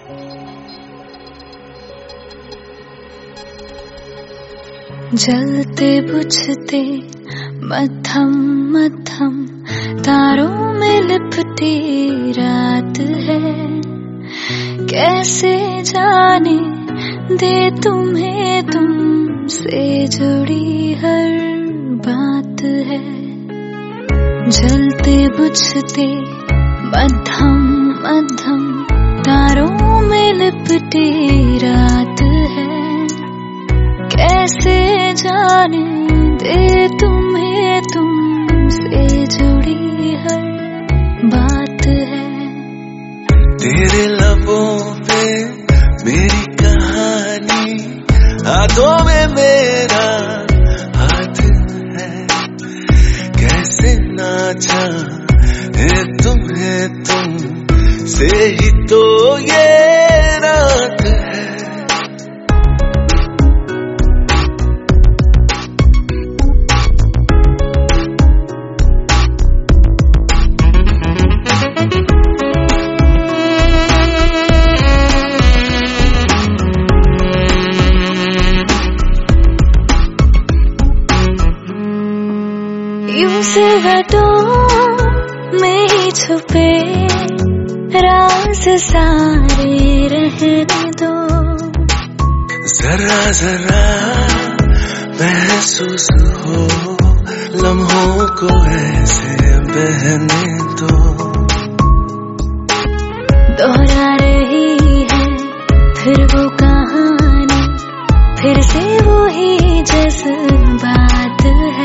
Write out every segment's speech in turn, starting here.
जलते बुझते मध्यम मध्यम तारों में लिपटी रात है। कैसे जाने दे तुम्हें तुमसे जुड़ी हर बात है। जलते बुझते मध्यम मध्यम तारों में लिपटी रात है। कैसे जाने दे तुम्हें तुमसे जुड़ी हर बात है। तेरे लबों पे मेरी कहानी, हाथों में मेरा हाथ है। कैसे ना चाहे तुम्हें तुमसे ही तो ये रात है। यूं सिलवटों में ही छुपे राज सारे रहने दो। जरा जरा महसूस हो लम्हों को ऐसे बहने दो। दोहरा रही है फिर वो कहानी, फिर से वो ही जज्बात है।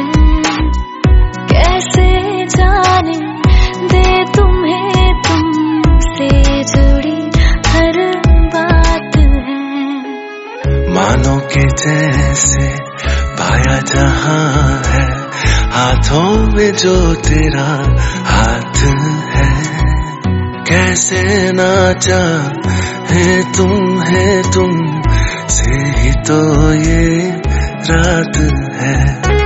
कैसे जाने दे तुम्हें तुमसे जुड़ी हर बात है। मानो के जैसे पाया जहां है, हाथों में जो तेरा हाथ है। कैसे ना चाहे तुम्हें तुमसे ही तो ये रात है।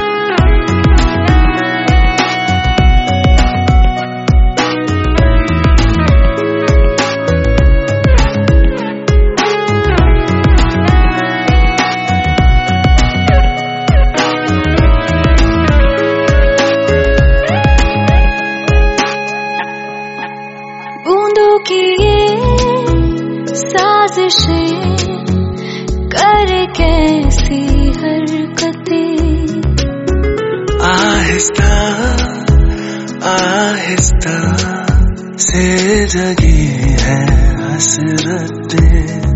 बूंदों की ये साजिशें करे कैसी हरकतें। आहिस्ता आहिस्ता से जगी है हसरतें।